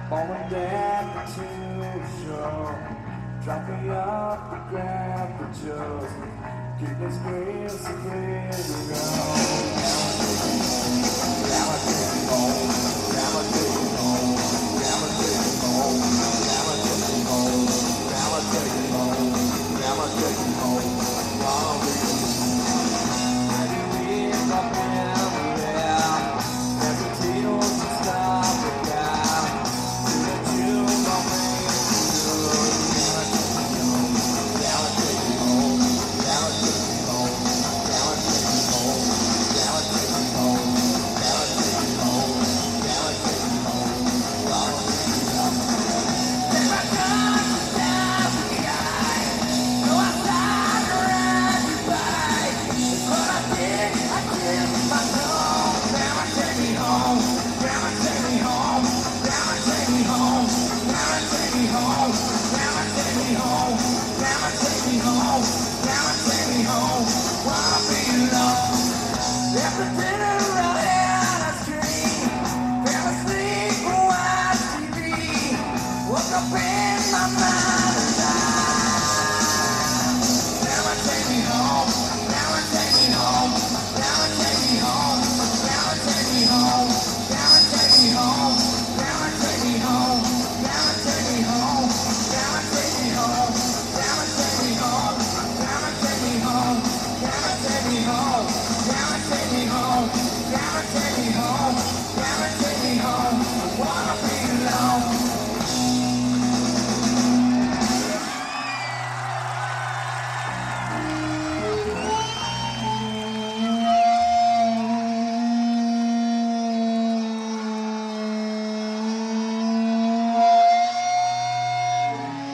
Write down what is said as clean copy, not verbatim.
Going down to the shore, drop me off to grab the juice. Keep this green so clear to go. Now I take you home. Now I take you home. Now I take you home. Now I take you home. Now I take you home. Now I take you home. I'll be ready to live up in the air. Every tear to stop the gap. To the tune of me. Now I take you home. Now I take you home. Now I take you home. Now I take you home. Now I take you home. Now I take you home. Now I take you home. I'll be Take my gun down the eye. No, I tried to run you by. But I did my own. Now I take me home. Now I take me home. Now I take me home. Now I take me home. Now I take me home. Now I take me home. Now I take me home. I'll be alone. After dinner, I'll hear a scream. Fell asleep and watch TV. Woke up in my mind and died. Now I take me home. Now I take me home. Now I take me home. Now I take me home. Now I take me home. Now I take me home. Now I take me home. Now I take me home. Now I take me home. Now I take me home. Now I take me home. Now I take me home. Now I take me home.